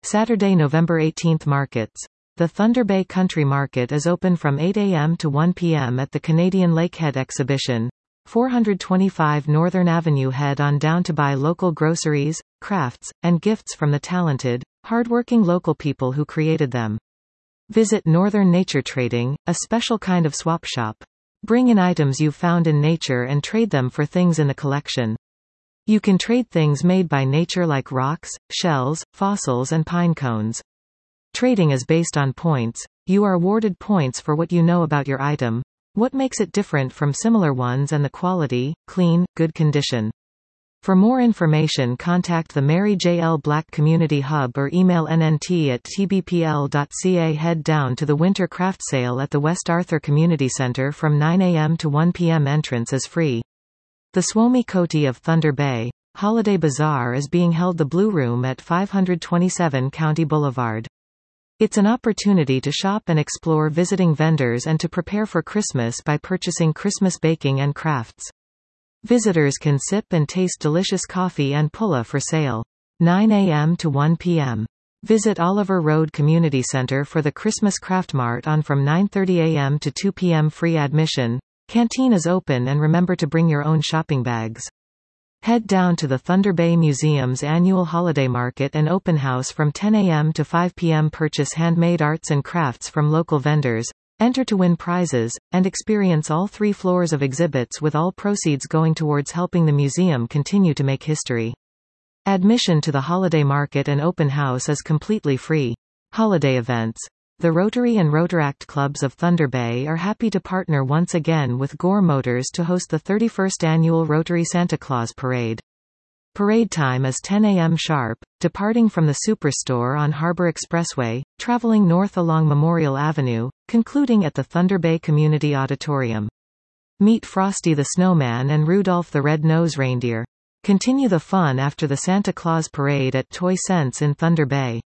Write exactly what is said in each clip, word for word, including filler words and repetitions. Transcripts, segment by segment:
Saturday, November eighteenth. Markets. The Thunder Bay Country Market is open from eight a m to one p m at the Canadian Lakehead Exhibition, four twenty-five Northern Avenue. Head on down to buy local groceries, crafts, and gifts from the talented, hardworking local people who created them. Visit Northern Nature Trading, a special kind of swap shop. Bring in items you've found in nature and trade them for things in the collection. You can trade things made by nature like rocks, shells, fossils and pine cones. Trading is based on points. You are awarded points for what you know about your item, what makes it different from similar ones, and the quality, clean, good condition. For more information, contact the Mary J. L. Black Community Hub or email n n t at t b p l dot c a. Head down to the Winter Craft Sale at the West Arthur Community Center from nine a m to one p m Entrance is free. The Swami Koti of Thunder Bay Holiday Bazaar is being held the Blue Room at five twenty-seven County Boulevard. It's an opportunity to shop and explore visiting vendors and to prepare for Christmas by purchasing Christmas baking and crafts. Visitors can sip and taste delicious coffee and pulla for sale. nine a m to one p m Visit Oliver Road Community Center for the Christmas Craft Mart on from nine thirty a m to two p m Free admission. Canteen is open and remember to bring your own shopping bags. Head down to the Thunder Bay Museum's annual holiday market and open house from ten a m to five p m Purchase handmade arts and crafts from local vendors. Enter to win prizes, and experience all three floors of exhibits with all proceeds going towards helping the museum continue to make history. Admission to the holiday market and open house is completely free. Holiday events. The Rotary and Rotaract Clubs of Thunder Bay are happy to partner once again with Gore Motors to host the thirty-first Annual Rotary Santa Claus Parade. Parade time is ten a m sharp, departing from the Superstore on Harbor Expressway, traveling north along Memorial Avenue, concluding at the Thunder Bay Community Auditorium. Meet Frosty the Snowman and Rudolph the Red-Nosed Reindeer. Continue the fun after the Santa Claus Parade at Toy Sense in Thunder Bay.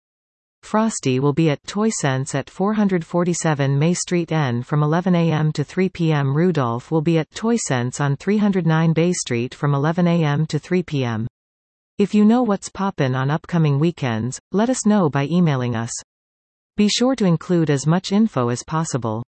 Frosty will be at Toy Sense at four forty-seven May Street N from eleven a m to three p m Rudolph will be at Toy Sense on three oh nine Bay Street from eleven a m to three p m If you know what's poppin' on upcoming weekends, let us know by emailing us. Be sure to include as much info as possible.